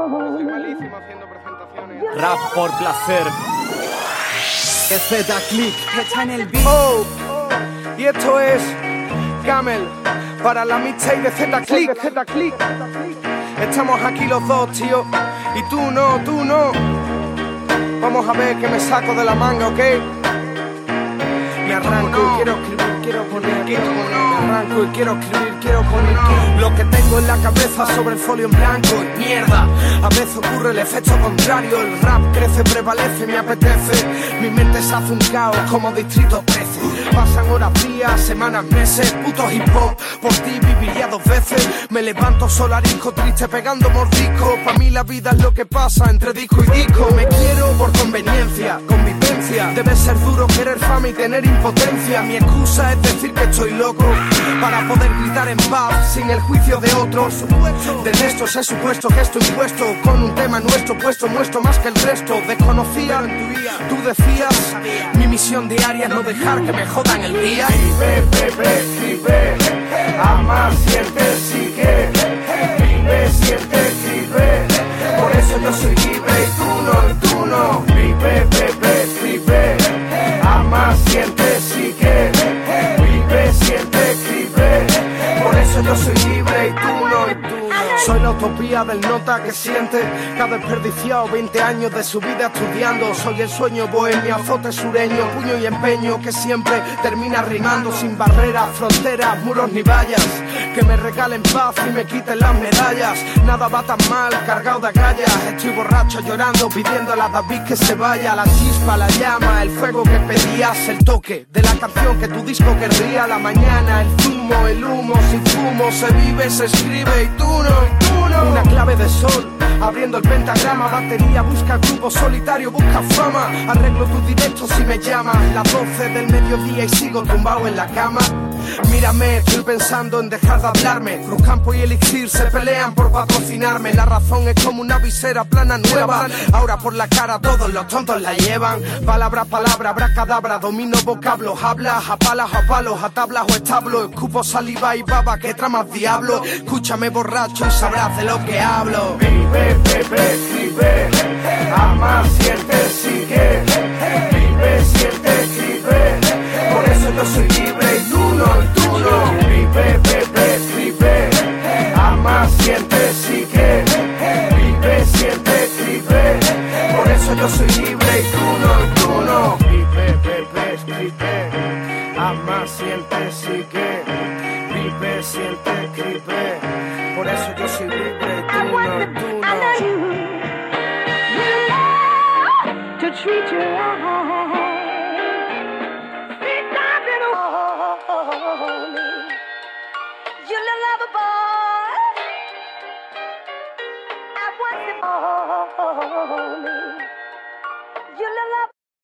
Soy malísimo haciendo presentaciones. Rap por placer. Z Click. Oh, y esto es Camel para la mixtape de Z Click. Estamos aquí los dos, tío. Y tú no. Vamos a ver qué me saco de la manga, ¿ok? Me arranco y quiero escribir, quiero poner. Me arranco y quiero escribir, quiero poner. Lo que tengo en la cabeza sobre el folio en blanco y mierda. A veces ocurre el efecto contrario. El rap crece, prevalece, me apetece. Mi mente se hace un caos como Distrito 13. Pasan horas, días, semanas, meses. Puto hip hop, por ti viviría 2 veces. Me levanto solarisco, triste pegando mordisco. Pa' mí la vida es lo que pasa entre disco y disco. Me quiero por conveniencia, convivencia. Debe ser duro querer fama y tener impotencia. Mi excusa es decir que estoy loco para poder gritar en paz sin el juicio de otros. De estos he supuesto que estoy impuesto con un tema nuestro puesto, muestro más que el resto. Desconocía, tú decías, mi misión diaria no dejar que me jodan el día. Escribe, ama, siente, sigue. Vive, siente, escribe. Por eso yo soy libre y tú no. Vive, escribe. Ama, siente, sigue. Vive, siente, escribe. Por eso yo soy libre y tú no. Soy la utopía del nota que siente que ha desperdiciado 20 años de su vida estudiando. Soy el sueño bohemio, azote sureño, puño y empeño que siempre termina rimando sin barreras, fronteras, muros ni vallas. Que me regalen paz y me quiten las medallas. Nada va tan mal, cargado de agallas. Estoy borracho llorando, pidiendo a la David que se vaya. La chispa, la llama, el fuego que pedías. El toque de la canción que tu disco querría. La mañana, el zumo, el humo. Sin fumo se vive, se escribe y tú no. Una clave de sol, abriendo el pentagrama. Batería, busca grupo solitario, busca fama. Arreglo tus directos si me llamas. Las 12 del mediodía y sigo tumbado en la cama. Mírame, estoy pensando en dejar de hablarme. Cruzcampo y Elixir se pelean por patrocinarme. La razón es como una visera plana nueva. Ahora por la cara todos los tontos la llevan. Palabra, abracadabra, domino vocablos. Hablas a palas, a palos, a tablas o establo. Escupo saliva y baba que tramas diablo. Escúchame borracho y sabrás de lo que hablo. Vive, escribe. Ama, siente, sigue. Vive, siente, escribe. Por eso yo soy libre y tú no. Vive, escribe. Ama, siente, sigue. Vive, siente, escribe. Por eso yo soy libre y tú no. Vive, escribe. Ama, siente, sigue. Vive, siente, escribe. Por eso yo soy libre y tú no. To treat your